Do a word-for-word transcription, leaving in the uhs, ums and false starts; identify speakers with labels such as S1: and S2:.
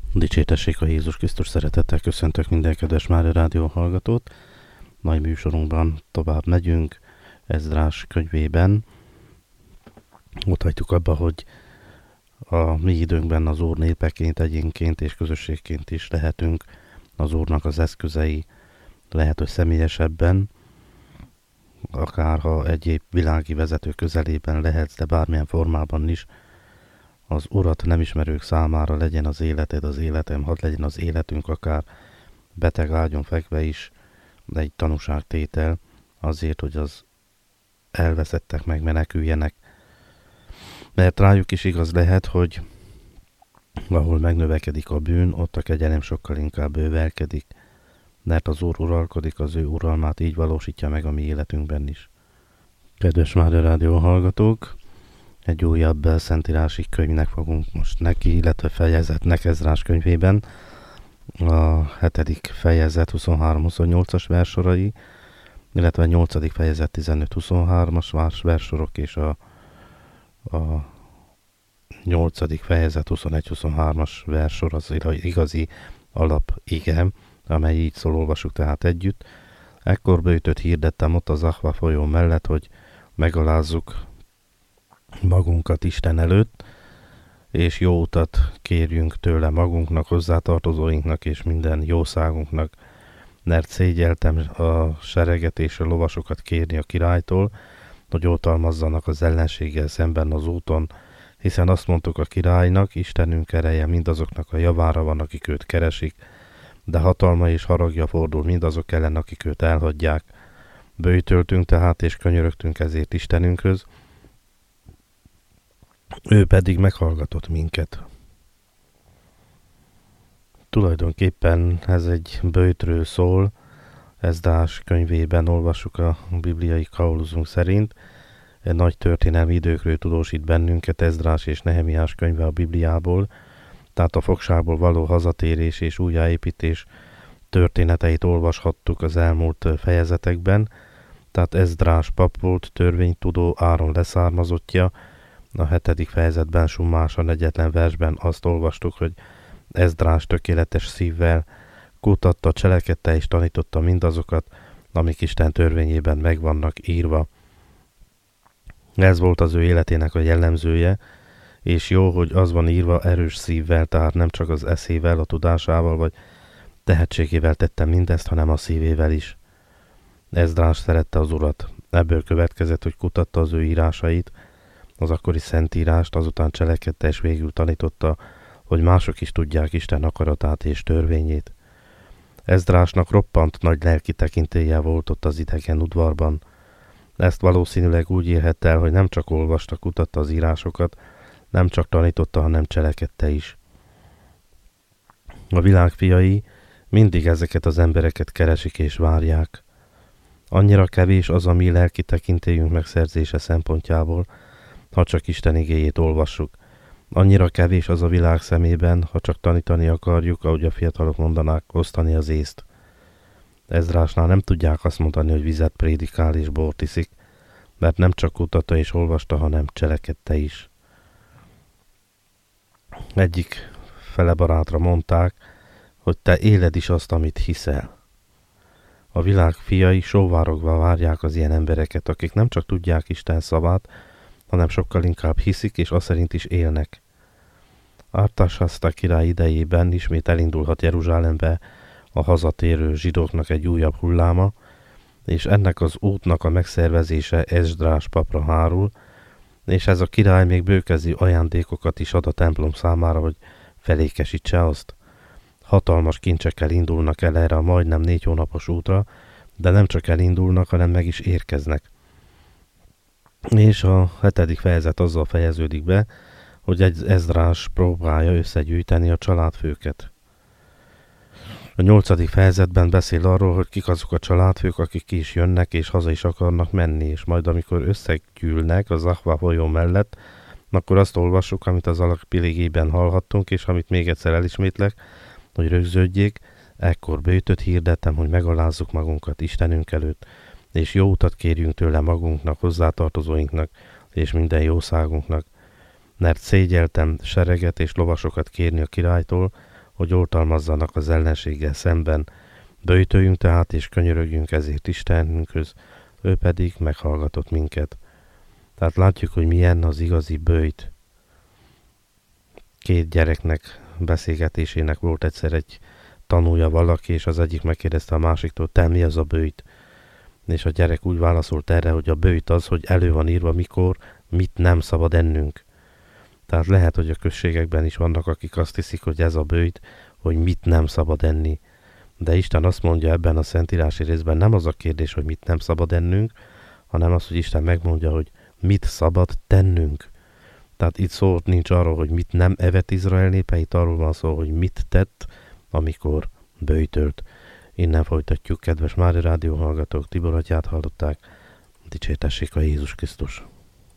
S1: Dicsértessék a Jézus Krisztus, szeretettel köszöntök minden kedves Mária Rádió hallgatót. Mai műsorunkban tovább megyünk Ezdrás könyvében. Ott hagytuk abba, hogy a mi időnkben az Úr népeként, egyénként és közösségként is lehetünk az Úrnak az eszközei, lehet, hogy személyesebben, akár ha egyéb világi vezető közelében lehetsz, de bármilyen formában is, az Urat nem ismerők számára legyen az életed, az életem, hadd legyen az életünk akár beteg ágyon fekve is, de egy tanúságtétel azért, hogy az elveszettek megmeneküljenek. Mert rájuk is igaz lehet, hogy ahol megnövekedik a bűn, ott a kegyelem sokkal inkább bővelkedik, mert az Úr uralkodik, az ő uralmát így valósítja meg a mi életünkben is. Kedves Mária Rádió hallgatók! Egy újabb szentírási könyvnek fogunk most neki, illetve fejezetnek Ezdrás könyvében. A hetedik fejezet huszonhárom-huszonnyolcas versorai, illetve a nyolcadik fejezet tizenöt-huszonhármas versorok, és a, a nyolcadik fejezet huszonegy-huszonhármas versor az igazi alap ige, amely így szól, olvasjuk tehát együtt. Ekkor böjtöt hirdettem ott az Ahva folyó mellett, hogy megalázzuk magunkat Isten előtt, és jó utat kérjünk tőle magunknak, hozzátartozóinknak és minden jószágunknak, mert szégyeltem a sereget és a lovasokat kérni a királytól, hogy oltalmazzanak az ellenséggel szemben az úton, hiszen azt mondtuk a királynak, Istenünk ereje mindazoknak a javára van, akik őt keresik, de hatalma és haragja fordul mindazok ellen, akik őt elhagyják. Böjtöltünk tehát és könyörögtünk ezért Istenünkhöz, ő pedig meghallgatott minket. Tulajdonképpen ez egy böjtről szól, Ezdrás könyvében olvassuk a bibliai kauluzunk szerint. Egy nagy történelmi időkről tudósít bennünket Ezdrás és Nehemiás könyve a Bibliából, tehát a fogságból való hazatérés és újjáépítés történeteit olvashattuk az elmúlt fejezetekben, tehát Ezdrás pap volt, törvénytudó, Áron leszármazottja. A hetedik fejezetben, Summás a negyetlen versben azt olvastuk, hogy Ezdrás tökéletes szívvel kutatta, cselekedte és tanította mindazokat, amik Isten törvényében meg vannak írva. Ez volt az ő életének a jellemzője, és jó, hogy az van írva erős szívvel, tehát nem csak az eszével, a tudásával vagy tehetségével tette mindezt, hanem a szívével is. Ezdrás szerette az Urat. Ebből következett, hogy kutatta az ő írásait, az akkori szentírást, azután cselekedte és végül tanította, hogy mások is tudják Isten akaratát és törvényét. Ezdrásnak roppant nagy lelki tekintélye volt ott az idegen udvarban. Ezt valószínűleg úgy érhette el, hogy nem csak olvasta, kutatta az írásokat, nem csak tanította, hanem cselekedte is. A világ fiai mindig ezeket az embereket keresik és várják. Annyira kevés az a mi lelki tekintélyünk megszerzése szempontjából, ha csak Isten igéjét olvassuk. Annyira kevés az a világ szemében, ha csak tanítani akarjuk, ahogy a fiatalok mondanák, osztani az észt. Ezdrásnál nem tudják azt mondani, hogy vizet prédikál és bort iszik, mert nem csak kutatta és olvasta, hanem cselekedte is. Egyik fele barátra mondták, hogy te éled is azt, amit hiszel. A világ fiai sóvárogva várják az ilyen embereket, akik nem csak tudják Isten szavát, hanem sokkal inkább hiszik, és azt szerint is élnek. Artasasta király idejében ismét elindulhat Jeruzsálembe a hazatérő zsidóknak egy újabb hulláma, és ennek az útnak a megszervezése Ezdrás papra hárul, és ez a király még bőkezű ajándékokat is ad a templom számára, hogy felékesítse azt. Hatalmas kincsekkel indulnak el erre a majdnem négy hónapos útra, de nem csak elindulnak, hanem meg is érkeznek. És a hetedik fejezet azzal fejeződik be, hogy egy Ezdrás próbálja összegyűjteni a családfőket. A nyolcadik fejezetben beszél arról, hogy kik azok a családfők, akik ki is jönnek és haza is akarnak menni, és majd amikor összegyűlnek az Ahva folyó mellett, akkor azt olvassuk, amit az alapigében hallhattunk, és amit még egyszer elismétlek, hogy rögződjék, ekkor böjtöt hirdettem, hogy megalázzuk magunkat Istenünk előtt, és jó utat kérjünk tőle magunknak, hozzátartozóinknak, és minden jószágunknak. Mert szégyeltem sereget és lovasokat kérni a királytól, hogy oltalmazzanak az ellenséggel szemben. Böjtöljünk tehát és könyörögjünk ezért Istenünkhöz, ő pedig meghallgatott minket. Tehát látjuk, hogy milyen az igazi böjt. Két gyereknek beszélgetésének volt egyszer egy tanulja valaki, és az egyik megkérdezte a másiktól, te mi az a böjt? És a gyerek úgy válaszolt erre, hogy a böjt az, hogy elő van írva, mikor, mit nem szabad ennünk. Tehát lehet, hogy a községekben is vannak, akik azt hiszik, hogy ez a böjt, hogy mit nem szabad enni. De Isten azt mondja ebben a szentírási részben, nem az a kérdés, hogy mit nem szabad ennünk, hanem az, hogy Isten megmondja, hogy mit szabad tennünk. Tehát itt szó nincs arról, hogy mit nem evett Izrael népe, itt arról van szó, hogy mit tett, amikor böjtölt. Innen folytatjuk, kedves Mária Rádió hallgatók, Tibor atyát hallották, dicsértessék a Jézus Krisztus.